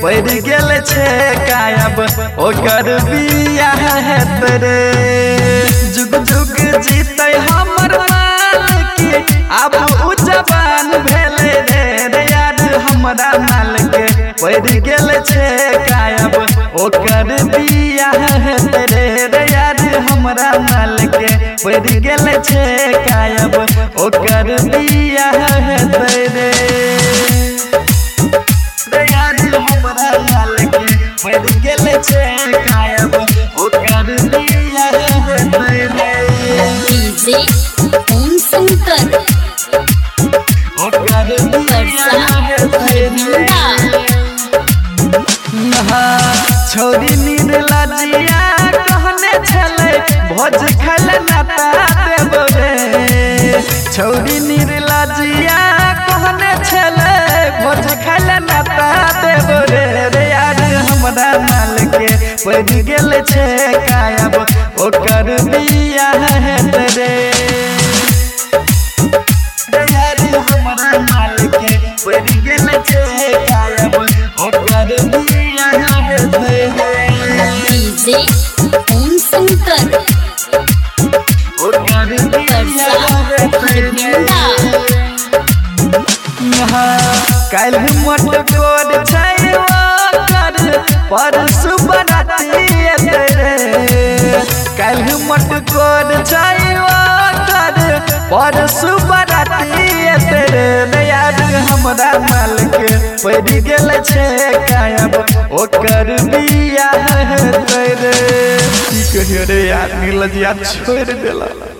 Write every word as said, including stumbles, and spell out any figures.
पड़ गेल छे कायब ओकर बियाह हेतै रे। जुग जुग जीते हमर मालिक अब उ जवान भेले रे यार हमरा माल के पड़ गेल छे कायब ओकर बियाह हेतै रे यार हमरा माल के पड़ गेल छे कायब ओकर बियाह हेतै रे। यार हमरा माल के पड़ गेल छे कायब ओकर बियाह हेतै रे। डीजे ओम शंकर ओकर बियाह हेतै रे। छोरी निर्ला जिया कहने छले भोज खल नाता देबो रे। छोरी निर्ला जिया कहने छले भोज खल नाता देबो रे यार हमरा माल के पड़ गेल छे कायब ओकर बियाह हेतै रे। यार हमरा माल के पड़ गेल छे कायब ओकर बियाह हेतै रे। डीजे ओम शंकर ओकर बियाह हेतै रे। काल मोट कोड छै ओकर परसु बराती एतै रे। काल मोट कोड छै ओकर परसु बराती एतै रे यार हमरा माल के पड़ गेल छे कायब ओकर बियाह हेतै रे। की कहियो रे यार निर्लजिया छोड़ देला।